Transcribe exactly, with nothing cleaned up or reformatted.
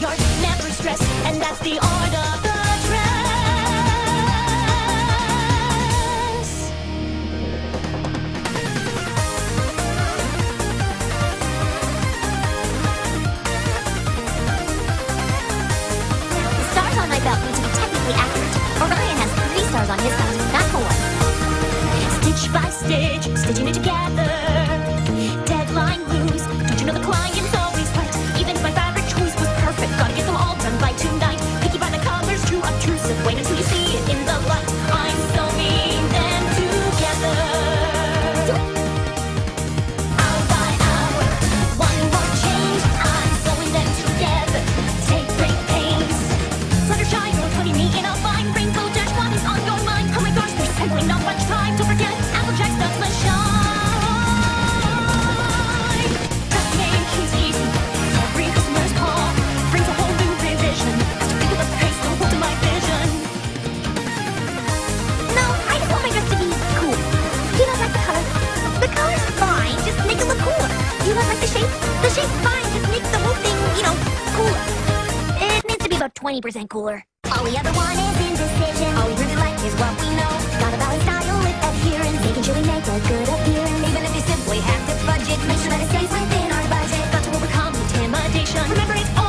You're never stressed, and that's the art of the dress. The stars on my belt need to be technically accurate. Orion has three stars on his belt, not four. Stitch by stitch, stitching it together. Deadline moves. Don't you know the client's always right? Even if my fabric choice was perfect, gotta get them all done by tonight. Picky by the colors, too obtrusive. Wait until you see it in the light. I'm sewing them together. Hour by hour, one more change. I'm sewing them together. Take great pains. Fluttershy, you're putting me in a bind. Rainbow Dash, what is on your mind? Oh my gosh, there's simply not much time. Don't forget, Applejack's does must shine. Dressmaking is easy. Every customer's call brings a whole new revision. Have to pick up the pace, don't hold to my vision. No, I just want my dress to be cool. You don't like the color? The color's fine, just make it look cooler. You don't like the shape? The shape's fine, just make the whole thing, you know, cooler. It needs to be about twenty percent cooler. All we ever want is indecision. All we really like is what we know. Gotta balance style with adherence, making sure we make a good appearance. Even if you simply have to budget, make sure that it stays within our budget. Got to overcome intimidation. Remember, it's